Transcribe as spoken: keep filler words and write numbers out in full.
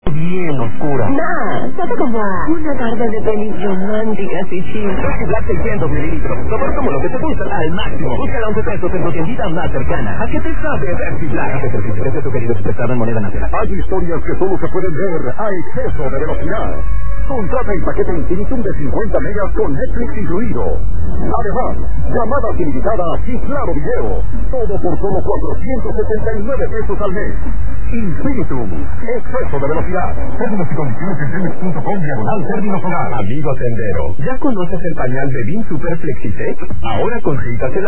bien oscura. Nah, trata como una tarde de pelis románticas y chill. Black seiscientos mililitros. Sabor como lo que te gusta al máximo. Búscala a once pesos en tu tiendita más cercana. ¿A qué te sabe Pepsi Black? Precio sugerido expresado en moneda nacional. Hay historias que solo se pueden ver a exceso de velocidad. Contrata el paquete Infinitum de cincuenta megas con Netflix incluido. Además, llamadas ilimitadas y claro video. Todo por solo cuatrocientos setenta y nueve pesos al mes. Infinitum, exceso de velocidad. Términos y condiciones en tenis punto com diagonal términos hogar. Amigo tendero, ¿ya conoces el pañal de Beam Super Flexitech? Ahora con cintas